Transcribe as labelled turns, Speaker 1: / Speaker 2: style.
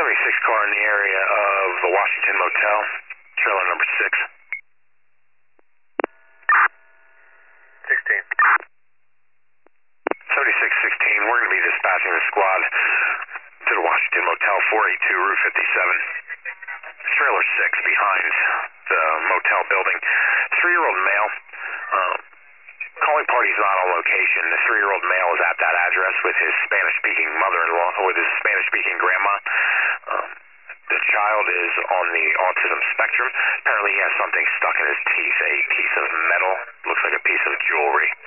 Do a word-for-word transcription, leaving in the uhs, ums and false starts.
Speaker 1: seventy-six car in the area of the Washington Motel, trailer number six.
Speaker 2: sixteen.
Speaker 1: seventy-six sixteen, we're going to be dispatching the squad to the Washington Motel, four eighty-two Route fifty-seven. Trailer six behind the motel building. Three-year-old male. Um, calling party's not on location. The three-year-old male is at that address with his Spanish-speaking mother-in-law, with his Spanish-speaking grandma. Um, the child is on the autism spectrum. Apparently he has something stuck in his teeth, a piece of metal, looks like a piece of jewelry.